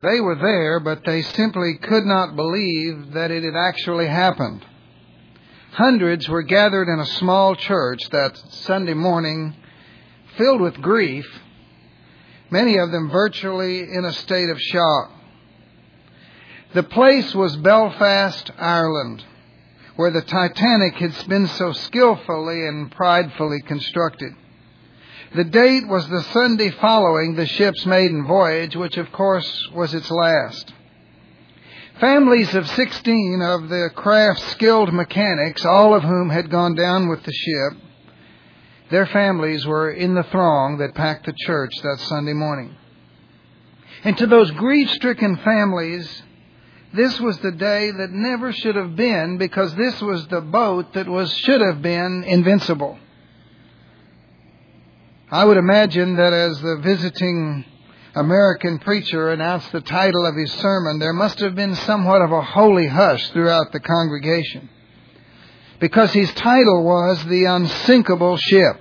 They were there, but they simply could not believe that it had actually happened. Hundreds were gathered in a small church that Sunday morning, filled with grief, many of them virtually in a state of shock. The place was Belfast, Ireland, where the Titanic had been so skillfully and pridefully constructed. The date was the Sunday following the ship's maiden voyage, which of course was its last. Families of 16 of the craft's skilled mechanics, all of whom had gone down with the ship, their families were in the throng that packed the church that Sunday morning. And to those grief-stricken families, this was the day that never should have been, because this was the boat that should have been invincible. I would imagine that as the visiting American preacher announced the title of his sermon, there must have been somewhat of a holy hush throughout the congregation, because his title was The Unsinkable Ship.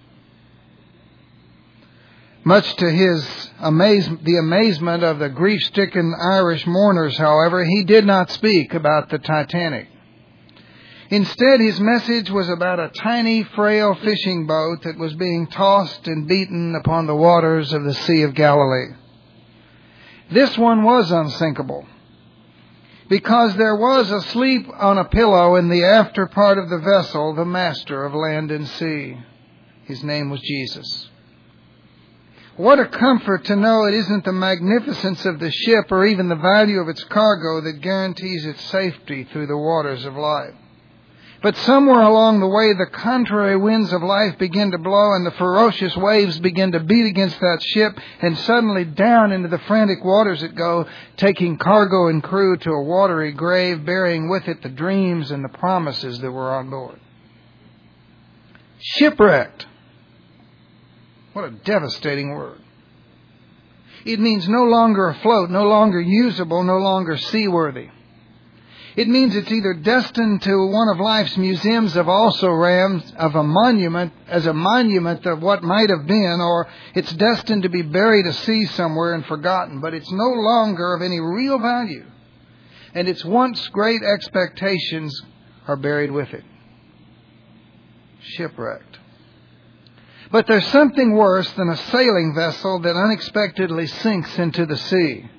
Much to the amazement of the grief-stricken Irish mourners, however, he did not speak about the Titanic. Instead, his message was about a tiny, frail fishing boat that was being tossed and beaten upon the waters of the Sea of Galilee. This one was unsinkable, because there was asleep on a pillow in the after part of the vessel the master of land and sea. His name was Jesus. What a comfort to know it isn't the magnificence of the ship or even the value of its cargo that guarantees its safety through the waters of life. But somewhere along the way, the contrary winds of life begin to blow and the ferocious waves begin to beat against that ship, and suddenly down into the frantic waters it goes, taking cargo and crew to a watery grave, bearing with it the dreams and the promises that were on board. Shipwrecked. What a devastating word. It means no longer afloat, no longer usable, no longer seaworthy. It means it's either destined to one of life's museums of also-rans, of a monument, as a monument of what might have been, or it's destined to be buried at sea somewhere and forgotten, but it's no longer of any real value. And its once great expectations are buried with it. Shipwrecked. But there's something worse than a sailing vessel that unexpectedly sinks into the sea.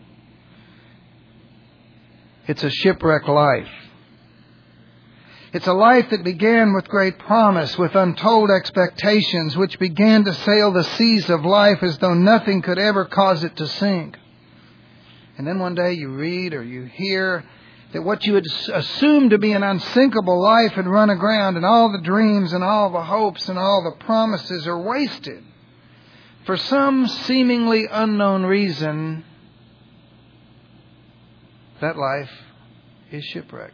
It's a shipwrecked life. It's a life that began with great promise, with untold expectations, which began to sail the seas of life as though nothing could ever cause it to sink. And then one day you read or you hear that what you had assumed to be an unsinkable life had run aground, and all the dreams and all the hopes and all the promises are wasted. For some seemingly unknown reason, that life is shipwrecked.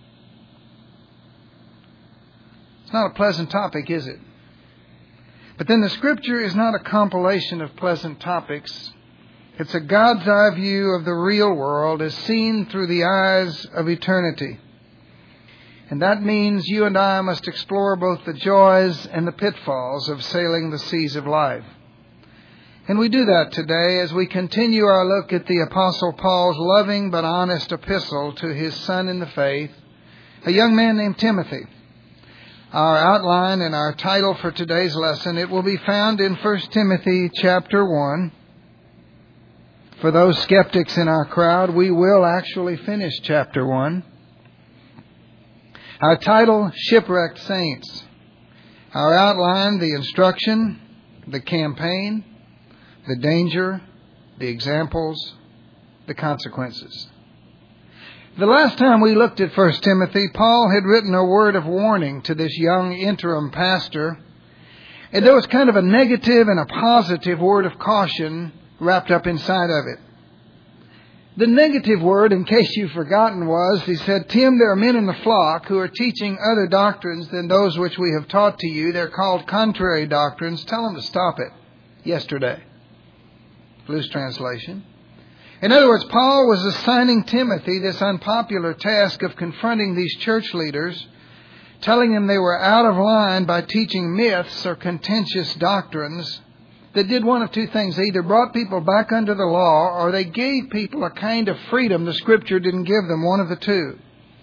It's not a pleasant topic, is it? But then the Scripture is not a compilation of pleasant topics. It's a God's eye view of the real world as seen through the eyes of eternity. And that means you and I must explore both the joys and the pitfalls of sailing the seas of life. And we do that today as we continue our look at the Apostle Paul's loving but honest epistle to his son in the faith, a young man named Timothy. Our outline and our title for today's lesson, it will be found in 1 Timothy chapter 1. For those skeptics in our crowd, we will actually finish chapter 1. Our title, Shipwrecked Saints. Our outline, the instruction, the campaign, the danger, the examples, the consequences. The last time we looked at 1 Timothy, Paul had written a word of warning to this young interim pastor. And there was kind of a negative and a positive word of caution wrapped up inside of it. The negative word, in case you've forgotten, was, he said, Tim, there are men in the flock who are teaching other doctrines than those which we have taught to you. They're called contrary doctrines. Tell them to stop it. Yesterday. Loose translation. In other words, Paul was assigning Timothy this unpopular task of confronting these church leaders, telling them they were out of line by teaching myths or contentious doctrines that did one of two things. They either brought people back under the law, or they gave people a kind of freedom the Scripture didn't give them, one of the two.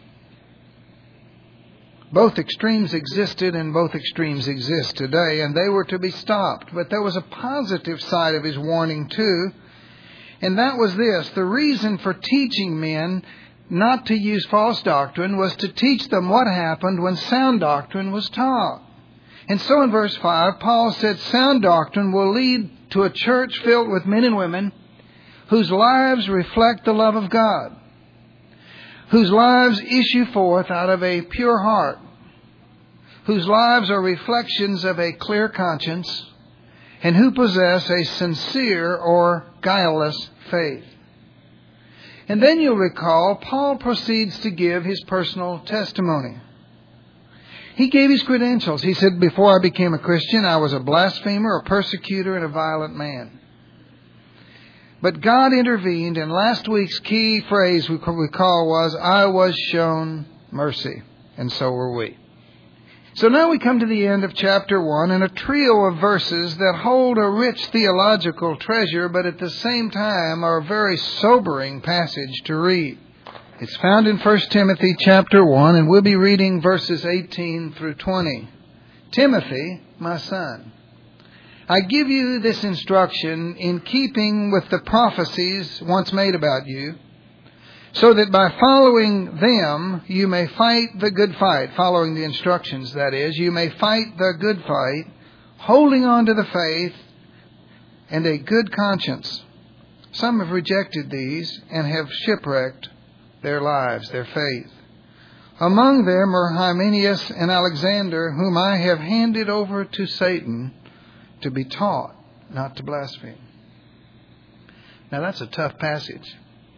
Both extremes existed, and both extremes exist today, and they were to be stopped. But there was a positive side of his warning too, and that was this. The reason for teaching men not to use false doctrine was to teach them what happened when sound doctrine was taught. And so in verse 5, Paul said, sound doctrine will lead to a church filled with men and women whose lives reflect the love of God, whose lives issue forth out of a pure heart, whose lives are reflections of a clear conscience, and who possess a sincere or guileless faith. And then you'll recall, Paul proceeds to give his personal testimony. He gave his credentials. He said, before I became a Christian, I was a blasphemer, a persecutor, and a violent man. But God intervened, and last week's key phrase we recall was, I was shown mercy, and so were we. So now we come to the end of chapter 1 and a trio of verses that hold a rich theological treasure, but at the same time are a very sobering passage to read. It's found in 1 Timothy chapter 1, and we'll be reading verses 18 through 20. Timothy, my son, I give you this instruction in keeping with the prophecies once made about you, so that by following them you may fight the good fight. Following the instructions, that is, you may fight the good fight, holding on to the faith and a good conscience. Some have rejected these and have shipwrecked their lives, their faith. Among them are Hymenaeus and Alexander, whom I have handed over to Satan to be taught not to blaspheme. Now that's a tough passage.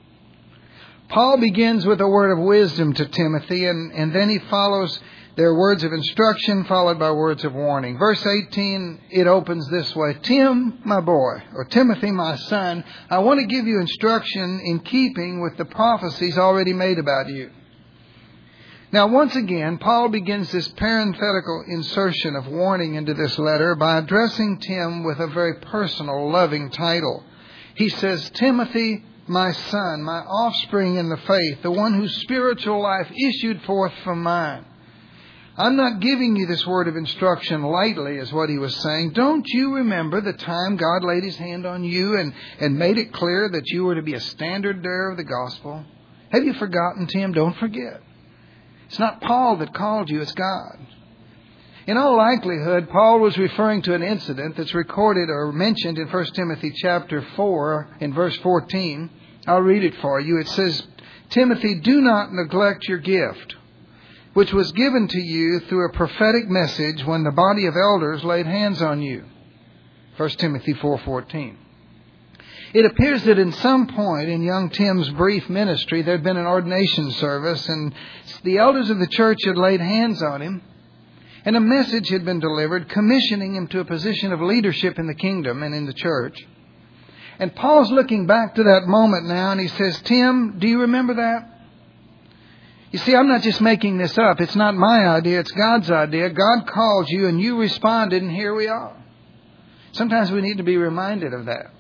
Paul begins with a word of wisdom to Timothy, and then he follows their words of instruction, followed by words of warning. Verse 18, it opens this way. Tim, my boy, or Timothy, my son, I want to give you instruction in keeping with the prophecies already made about you. Now, once again, Paul begins this parenthetical insertion of warning into this letter by addressing Tim with a very personal, loving title. He says, Timothy, my son, my offspring in the faith, the one whose spiritual life issued forth from mine. I'm not giving you this word of instruction lightly, is what he was saying. Don't you remember the time God laid his hand on you and made it clear that you were to be a standard bearer of the gospel? Have you forgotten, Tim? Don't forget. It's not Paul that called you, it's God. In all likelihood, Paul was referring to an incident that's recorded or mentioned in 1 Timothy chapter 4 in verse 14. I'll read it for you. It says, Timothy, do not neglect your gift, which was given to you through a prophetic message when the body of elders laid hands on you. 1 Timothy 4:14. It appears that in some point in young Tim's brief ministry, there had been an ordination service, and the elders of the church had laid hands on him, and a message had been delivered commissioning him to a position of leadership in the kingdom and in the church. And Paul's looking back to that moment now, and he says, Tim, do you remember that? You see, I'm not just making this up. It's not my idea. It's God's idea. God called you, and you responded, and here we are. Sometimes we need to be reminded of that.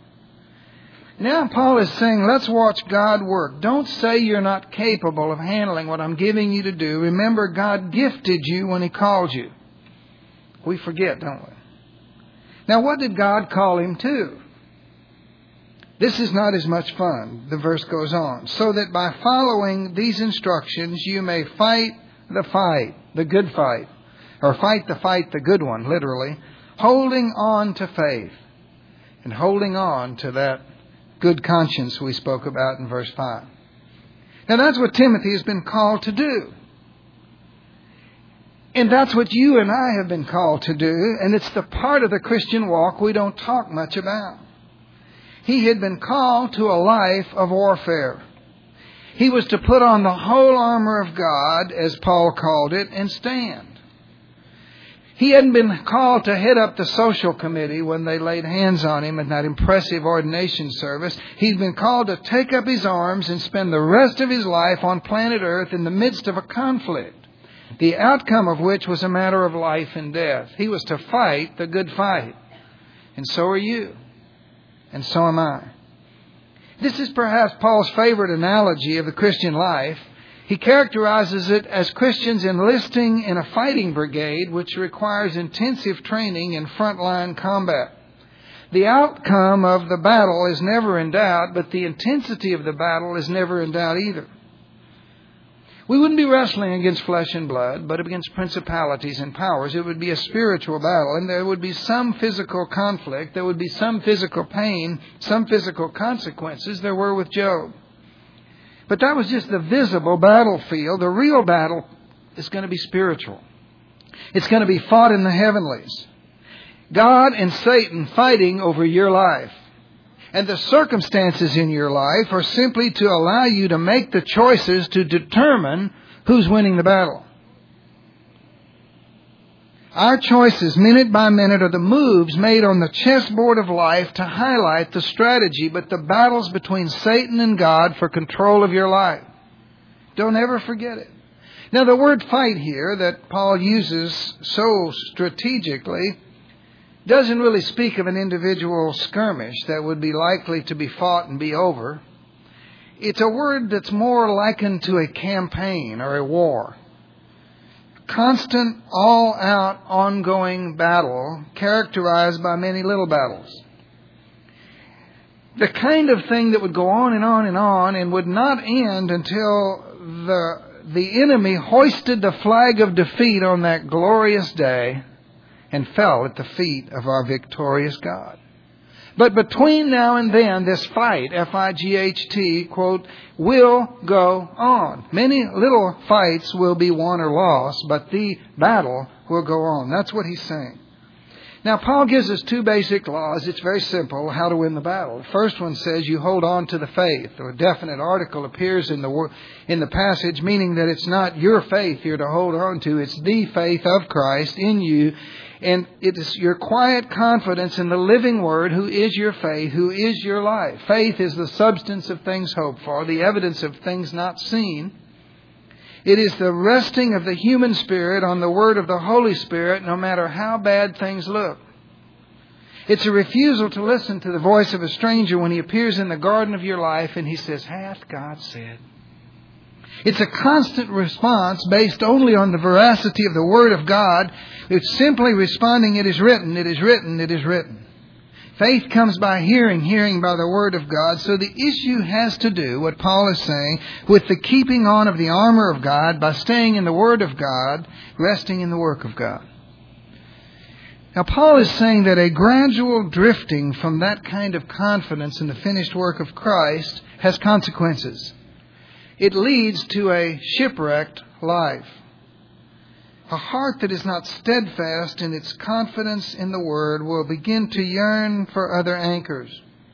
Now Paul is saying, let's watch God work. Don't say you're not capable of handling what I'm giving you to do. Remember, God gifted you when He called you. We forget, don't we? Now, what did God call him to? This is not as much fun. The verse goes on. So that by following these instructions, you may fight the fight, the good fight. Or fight, the good one, literally. Holding on to faith. And holding on to that good conscience we spoke about in verse 5. Now that's what Timothy has been called to do. And that's what you and I have been called to do. And it's the part of the Christian walk we don't talk much about. He had been called to a life of warfare. He was to put on the whole armor of God, as Paul called it, and stand. He hadn't been called to head up the social committee when they laid hands on him in that impressive ordination service. He'd been called to take up his arms and spend the rest of his life on planet Earth in the midst of a conflict, the outcome of which was a matter of life and death. He was to fight the good fight. And so are you. And so am I. This is perhaps Paul's favorite analogy of the Christian life. He characterizes it as Christians enlisting in a fighting brigade which requires intensive training in frontline combat. The outcome of the battle is never in doubt, but the intensity of the battle is never in doubt either. We wouldn't be wrestling against flesh and blood, but against principalities and powers. It would be a spiritual battle, and there would be some physical conflict. There would be some physical pain, some physical consequences. There were with Job. But that was just the visible battlefield. The real battle is going to be spiritual. It's going to be fought in the heavenlies. God and Satan fighting over your life. And the circumstances in your life are simply to allow you to make the choices to determine who's winning the battle. Our choices, minute by minute, are the moves made on the chessboard of life to highlight the strategy, but the battles between Satan and God for control of your life. Don't ever forget it. Now, the word fight here that Paul uses so strategically doesn't really speak of an individual skirmish that would be likely to be fought and be over. It's a word that's more likened to a campaign or a war. Constant, all-out, ongoing battle characterized by many little battles. The kind of thing that would go on and on and on and would not end until the enemy hoisted the flag of defeat on that glorious day and fell at the feet of our victorious God. But between now and then, this fight, F-I-G-H-T, quote, will go on. Many little fights will be won or lost, but the battle will go on. That's what he's saying. Now, Paul gives us two basic laws. It's very simple, how to win the battle. The first one says you hold on to the faith. A definite article appears in the passage, meaning that it's not your faith you're to hold on to. It's the faith of Christ in you. And it is your quiet confidence in the living Word, who is your faith, who is your life. Faith is the substance of things hoped for, the evidence of things not seen. It is the resting of the human spirit on the Word of the Holy Spirit, no matter how bad things look. It's a refusal to listen to the voice of a stranger when he appears in the garden of your life and he says, "Hath God said?" It's a constant response based only on the veracity of the Word of God. It's simply responding, "It is written, it is written, it is written." Faith comes by hearing, hearing by the Word of God. So the issue has to do, what Paul is saying, with the keeping on of the armor of God by staying in the Word of God, resting in the work of God. Now, Paul is saying that a gradual drifting from that kind of confidence in the finished work of Christ has consequences. It leads to a shipwrecked life. A heart that is not steadfast in its confidence in the Word will begin to yearn for other anchors.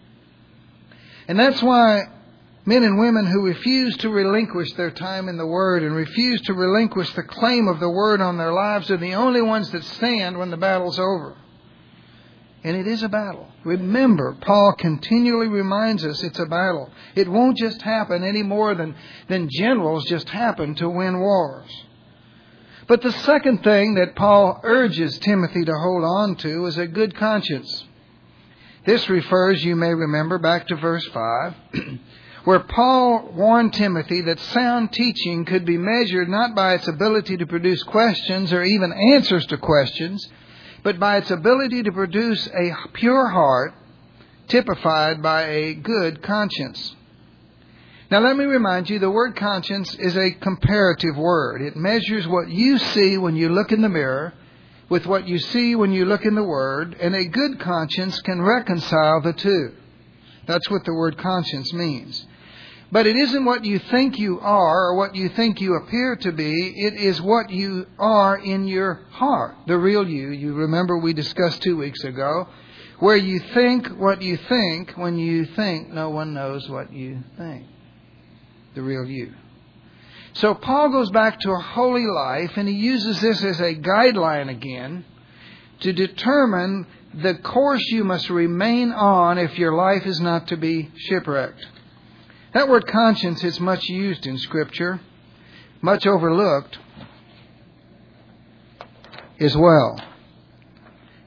And that's why men and women who refuse to relinquish their time in the Word and refuse to relinquish the claim of the Word on their lives are the only ones that stand when the battle's over. And it is a battle. Remember, Paul continually reminds us it's a battle. It won't just happen any more than generals just happen to win wars. But the second thing that Paul urges Timothy to hold on to is a good conscience. This refers, you may remember, back to verse 5, where Paul warned Timothy that sound teaching could be measured not by its ability to produce questions or even answers to questions, but by its ability to produce a pure heart typified by a good conscience. Now let me remind you, the word conscience is a comparative word. It measures what you see when you look in the mirror with what you see when you look in the Word, and a good conscience can reconcile the two. That's what the word conscience means. But it isn't what you think you are or what you think you appear to be. It is what you are in your heart, the real you. You remember we discussed 2 weeks ago, where you think what you think when you think no one knows what you think. The real you. So Paul goes back to a holy life, and he uses this as a guideline again to determine the course you must remain on if your life is not to be shipwrecked. That word conscience is much used in Scripture, much overlooked as well.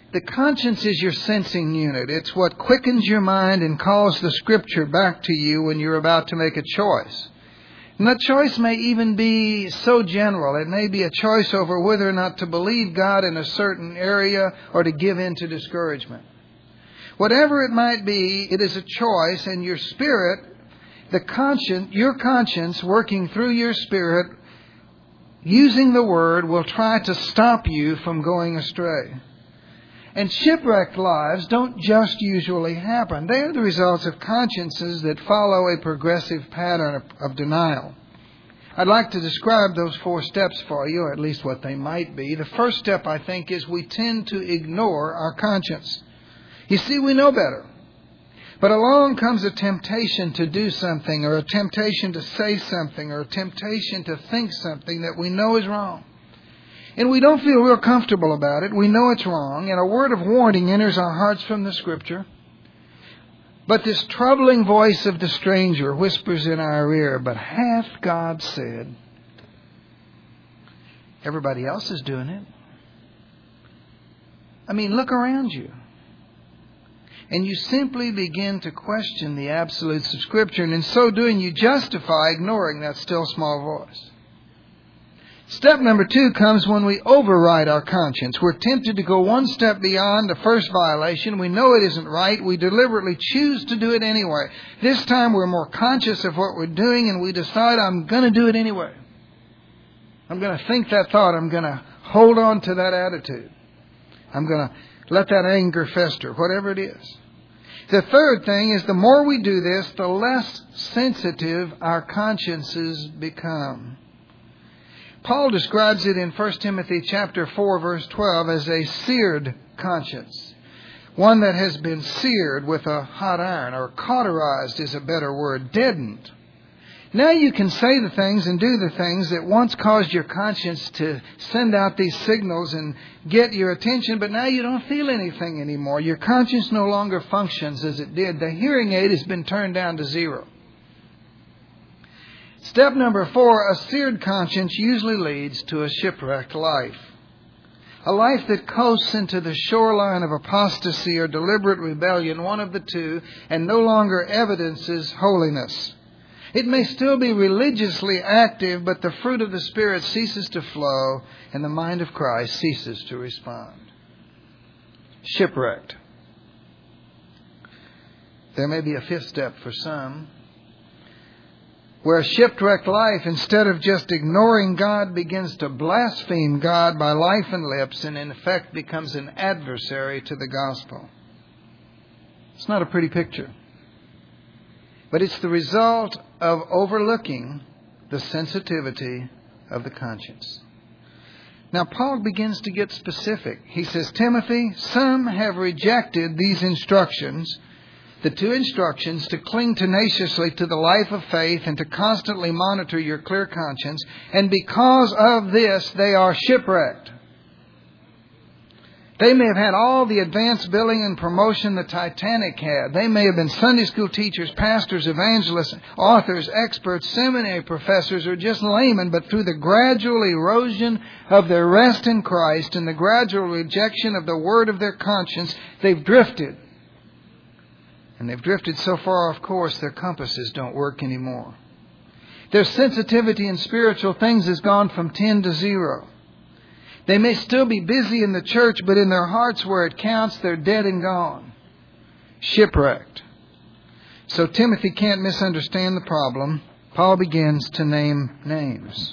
The conscience is your sensing unit. It's what quickens your mind and calls the Scripture back to you when you're about to make a choice. And that choice may even be so general. It may be a choice over whether or not to believe God in a certain area or to give in to discouragement. Whatever it might be, it is a choice, and your spirit, your conscience working through your spirit, using the Word, will try to stop you from going astray. And shipwrecked lives don't just usually happen. They are the results of consciences that follow a progressive pattern of denial. I'd like to describe those 4 steps for you, or at least what they might be. The first step, I think, is we tend to ignore our conscience. You see, we know better. But along comes a temptation to do something, or a temptation to say something, or a temptation to think something that we know is wrong. And we don't feel real comfortable about it. We know it's wrong. And a word of warning enters our hearts from the Scripture. But this troubling voice of the stranger whispers in our ear, "But hath God said?" Everybody else is doing it. I mean, look around you. And you simply begin to question the absolutes of Scripture. And in so doing, you justify ignoring that still small voice. Step number 2 comes when we override our conscience. We're tempted to go one step beyond the first violation. We know it isn't right. We deliberately choose to do it anyway. This time we're more conscious of what we're doing, and we decide, I'm going to do it anyway. I'm going to think that thought. I'm going to hold on to that attitude. I'm going to let that anger fester, whatever it is. The third thing is the more we do this, the less sensitive our consciences become. Paul describes it in 1 Timothy chapter 4, verse 12 as a seared conscience. One that has been seared with a hot iron, or cauterized is a better word, deadened. Now you can say the things and do the things that once caused your conscience to send out these signals and get your attention, but now you don't feel anything anymore. Your conscience no longer functions as it did. The hearing aid has been turned down to 0. Step number 4, a seared conscience usually leads to a shipwrecked life. A life that coasts into the shoreline of apostasy or deliberate rebellion, one of the two, and no longer evidences holiness. It may still be religiously active, but the fruit of the Spirit ceases to flow and the mind of Christ ceases to respond. Shipwrecked. There may be a 5th step for some, where a shipwrecked life, instead of just ignoring God, begins to blaspheme God by life and lips, and in effect becomes an adversary to the gospel. It's not a pretty picture. But it's the result of overlooking the sensitivity of the conscience. Now, Paul begins to get specific. He says, Timothy, some have rejected these instructions, the 2 instructions to cling tenaciously to the life of faith and to constantly monitor your clear conscience, and because of this, they are shipwrecked. They may have had all the advanced billing and promotion the Titanic had. They may have been Sunday school teachers, pastors, evangelists, authors, experts, seminary professors, or just laymen, but through the gradual erosion of their rest in Christ and the gradual rejection of the word of their conscience, they've drifted. And they've drifted so far off course, their compasses don't work anymore. Their sensitivity in spiritual things has gone from 10 to 0. They may still be busy in the church, but in their hearts where it counts, they're dead and gone. Shipwrecked. So Timothy can't misunderstand the problem. Paul begins to name names.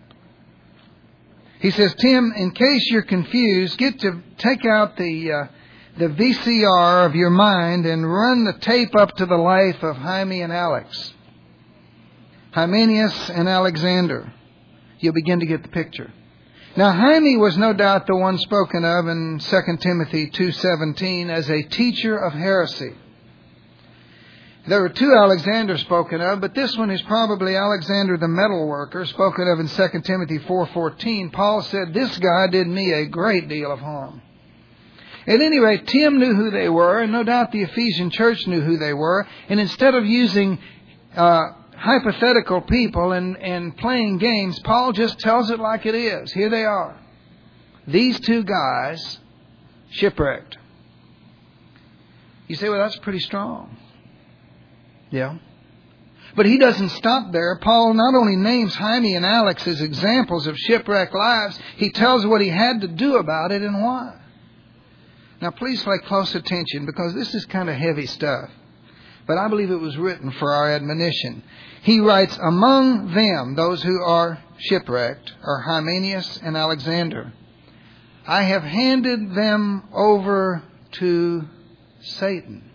He says, Tim, in case you're confused, take out the VCR of your mind and run the tape up to the life of Jaime and Alex. Hymenaeus and Alexander. You'll begin to get the picture. Now, Jaime was no doubt the one spoken of in 2 Timothy 2:17 as a teacher of heresy. There were 2 Alexanders spoken of, but this one is probably Alexander the metal worker, spoken of in 2 Timothy 4:14. Paul said, this guy did me a great deal of harm. At any rate, Tim knew who they were, and no doubt the Ephesian church knew who they were, and instead of using hypothetical people and playing games, Paul just tells it like it is. Here they are. These 2 guys shipwrecked. You say, well, that's pretty strong. Yeah. But he doesn't stop there. Paul not only names Jaime and Alex as examples of shipwrecked lives, he tells what he had to do about it and why. Now, please pay close attention because this is kind of heavy stuff. But I believe it was written for our admonition. He writes, among them, those who are shipwrecked, are Hymenaeus and Alexander. I have handed them over to Satan,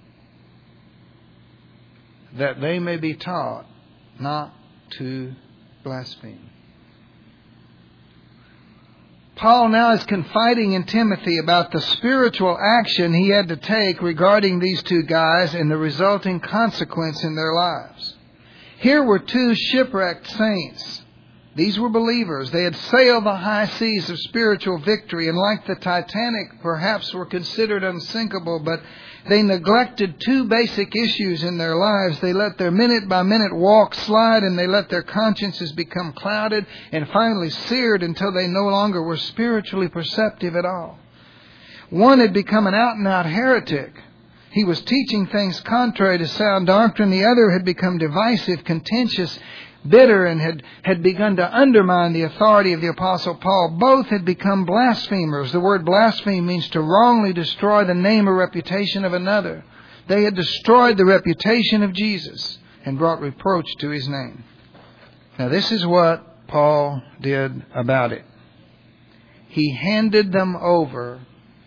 that they may be taught not to blaspheme. Paul now is confiding in Timothy about the spiritual action he had to take regarding these two guys and the resulting consequence in their lives. Here were two shipwrecked saints. These were believers. They had sailed the high seas of spiritual victory and like the Titanic perhaps were considered unsinkable, but they neglected two basic issues in their lives. They let their minute-by-minute walk slide, and they let their consciences become clouded and finally seared until they no longer were spiritually perceptive at all. One had become an out-and-out heretic. He was teaching things contrary to sound doctrine. The other had become divisive, contentious, bitter, and had begun to undermine the authority of the Apostle Paul. Both had become blasphemers. The word blaspheme means to wrongly destroy the name or reputation of another. They had destroyed the reputation of Jesus and brought reproach to His name. Now, this is what Paul did about it. He handed them over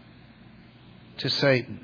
to Satan.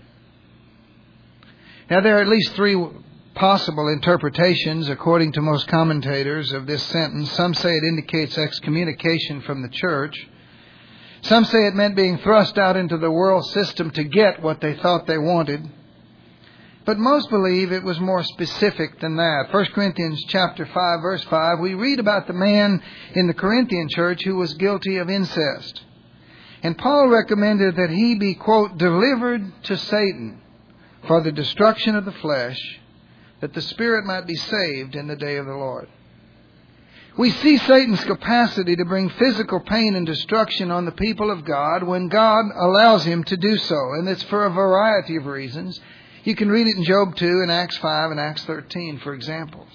Now, there are at least three possible interpretations, according to most commentators, of this sentence. Some say it indicates excommunication from the church. Some say it meant being thrust out into the world system to get what they thought they wanted. But most believe it was more specific than that. 1 Corinthians chapter 5, verse 5, we read about the man in the Corinthian church who was guilty of incest. And Paul recommended that he be, quote, delivered to Satan for the destruction of the flesh, that the spirit might be saved in the day of the Lord. We see Satan's capacity to bring physical pain and destruction on the people of God when God allows him to do so. And it's for a variety of reasons. You can read it in Job 2 and Acts 5 and Acts 13 for examples.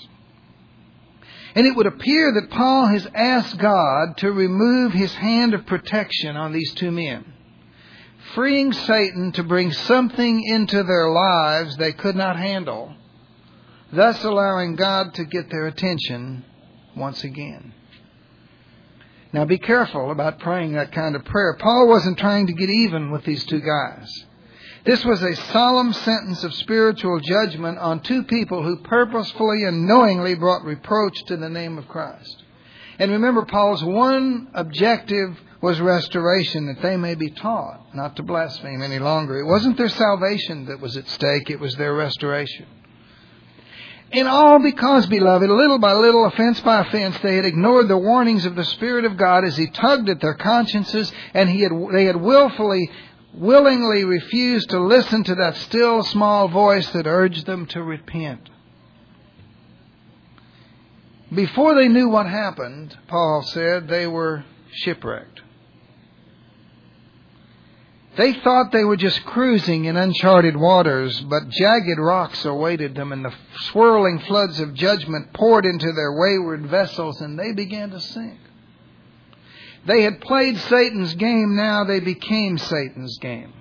And it would appear that Paul has asked God to remove His hand of protection on these two men, freeing Satan to bring something into their lives they could not handle, thus allowing God to get their attention once again. Now be careful about praying that kind of prayer. Paul wasn't trying to get even with these two guys. This was a solemn sentence of spiritual judgment on two people who purposefully and knowingly brought reproach to the name of Christ. And remember, Paul's one objective was restoration, that they may be taught not to blaspheme any longer. It wasn't their salvation that was at stake, it was their restoration. And all because, beloved, little by little, offense by offense, they had ignored the warnings of the Spirit of God as He tugged at their consciences, and they had willingly refused to listen to that still small voice that urged them to repent. Before they knew what happened, Paul said, they were shipwrecked. They thought they were just cruising in uncharted waters, but jagged rocks awaited them, and the swirling floods of judgment poured into their wayward vessels, and they began to sink. They had played Satan's game, now they became Satan's game.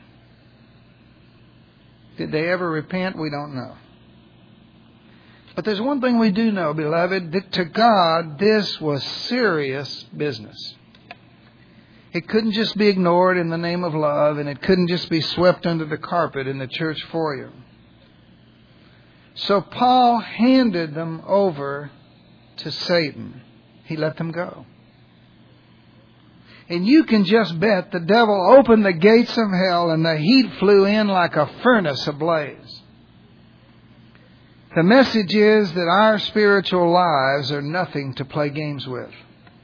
Did they ever repent? We don't know. But there's one thing we do know, beloved, that to God this was serious business. It couldn't just be ignored in the name of love, and it couldn't just be swept under the carpet in the church foyer. So Paul handed them over to Satan. He let them go. And you can just bet the devil opened the gates of hell and the heat flew in like a furnace ablaze. The message is that our spiritual lives are nothing to play games with.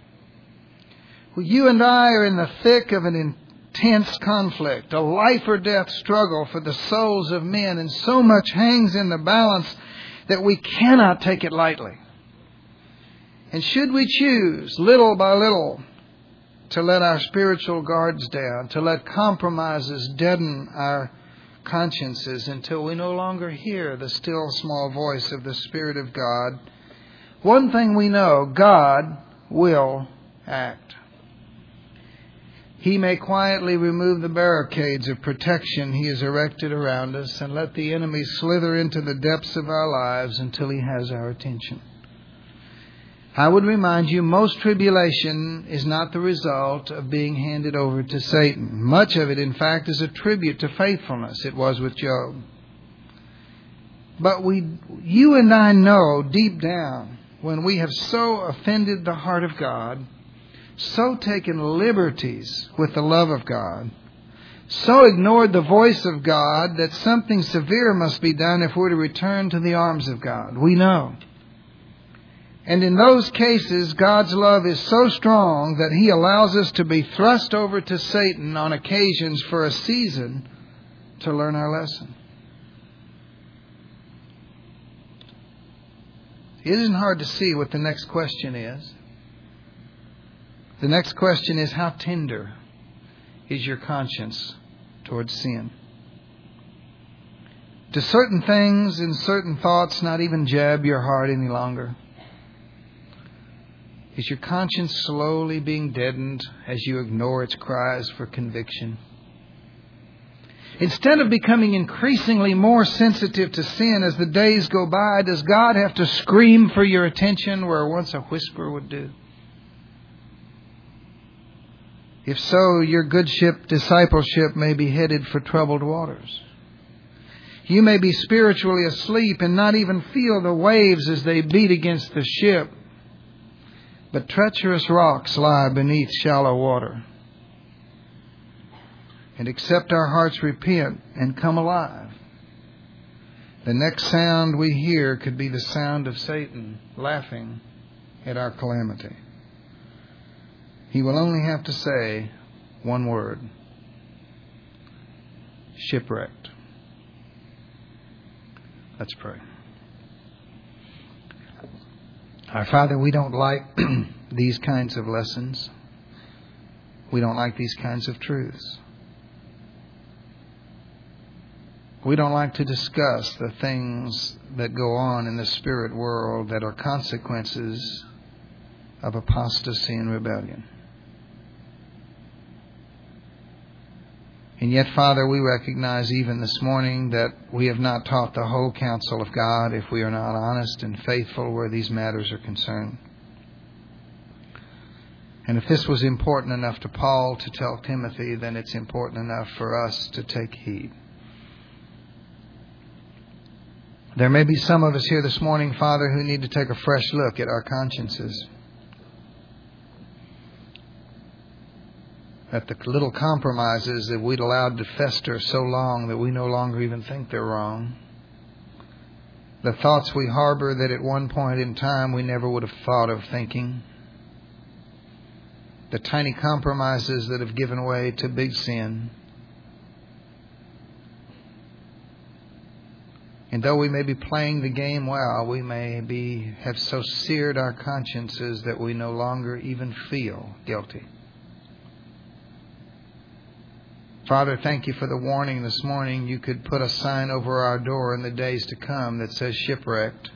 You and I are in the thick of an intense conflict, a life or death struggle for the souls of men, and so much hangs in the balance that we cannot take it lightly. And should we choose, little by little, to let our spiritual guards down, to let compromises deaden our consciences until we no longer hear the still small voice of the Spirit of God. One thing we know, God will act. He may quietly remove the barricades of protection He has erected around us and let the enemy slither into the depths of our lives until he has our attention. I would remind you, most tribulation is not the result of being handed over to Satan. Much of it, in fact, is a tribute to faithfulness. It was with Job. But you and I know deep down, when we have so offended the heart of God, so taken liberties with the love of God, so ignored the voice of God, that something severe must be done if we're to return to the arms of God. We know. And in those cases, God's love is so strong that He allows us to be thrust over to Satan on occasions for a season to learn our lesson. It isn't hard to see what the next question is. The next question is, how tender is your conscience towards sin? Do certain things and certain thoughts not even jab your heart any longer? Is your conscience slowly being deadened as you ignore its cries for conviction? Instead of becoming increasingly more sensitive to sin as the days go by, does God have to scream for your attention where once a whisper would do? If so, your good ship discipleship may be headed for troubled waters. You may be spiritually asleep and not even feel the waves as they beat against the ship. But treacherous rocks lie beneath shallow water. And except our hearts repent and come alive, the next sound we hear could be the sound of Satan laughing at our calamity. He will only have to say one word: shipwrecked. Let's pray. Our Father, we don't like these kinds of lessons. We don't like these kinds of truths. We don't like to discuss the things that go on in the spirit world that are consequences of apostasy and rebellion. And yet, Father, we recognize even this morning that we have not taught the whole counsel of God if we are not honest and faithful where these matters are concerned. And if this was important enough to Paul to tell Timothy, then it's important enough for us to take heed. There may be some of us here this morning, Father, who need to take a fresh look at our consciences. At the little compromises that we'd allowed to fester so long that we no longer even think they're wrong. The thoughts we harbor that at one point in time we never would have thought of thinking. The tiny compromises that have given way to big sin. And though we may be playing the game well, we may have so seared our consciences that we no longer even feel guilty. Father, thank you for the warning this morning. You could put a sign over our door in the days to come that says shipwrecked.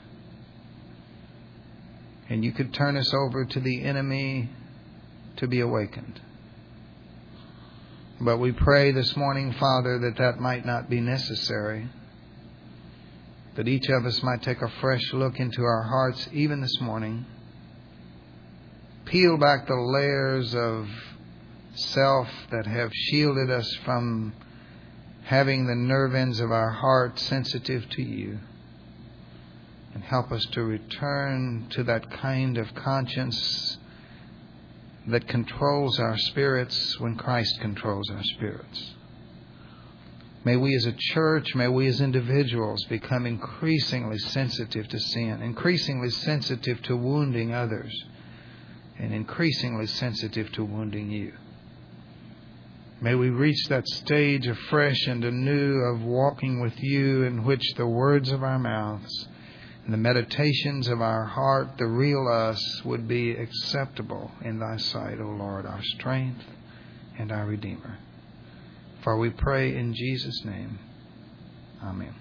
And you could turn us over to the enemy to be awakened. But we pray this morning, Father, that might not be necessary. That each of us might take a fresh look into our hearts even this morning. Peel back the layers of self that have shielded us from having the nerve ends of our heart sensitive to you. And help us to return to that kind of conscience that controls our spirits when Christ controls our spirits. May we as a church, may we as individuals become increasingly sensitive to sin, increasingly sensitive to wounding others, and increasingly sensitive to wounding you. May we reach that stage afresh and anew of walking with you in which the words of our mouths and the meditations of our heart, the real us, would be acceptable in Thy sight, O Lord, our strength and our Redeemer. For we pray in Jesus' name. Amen.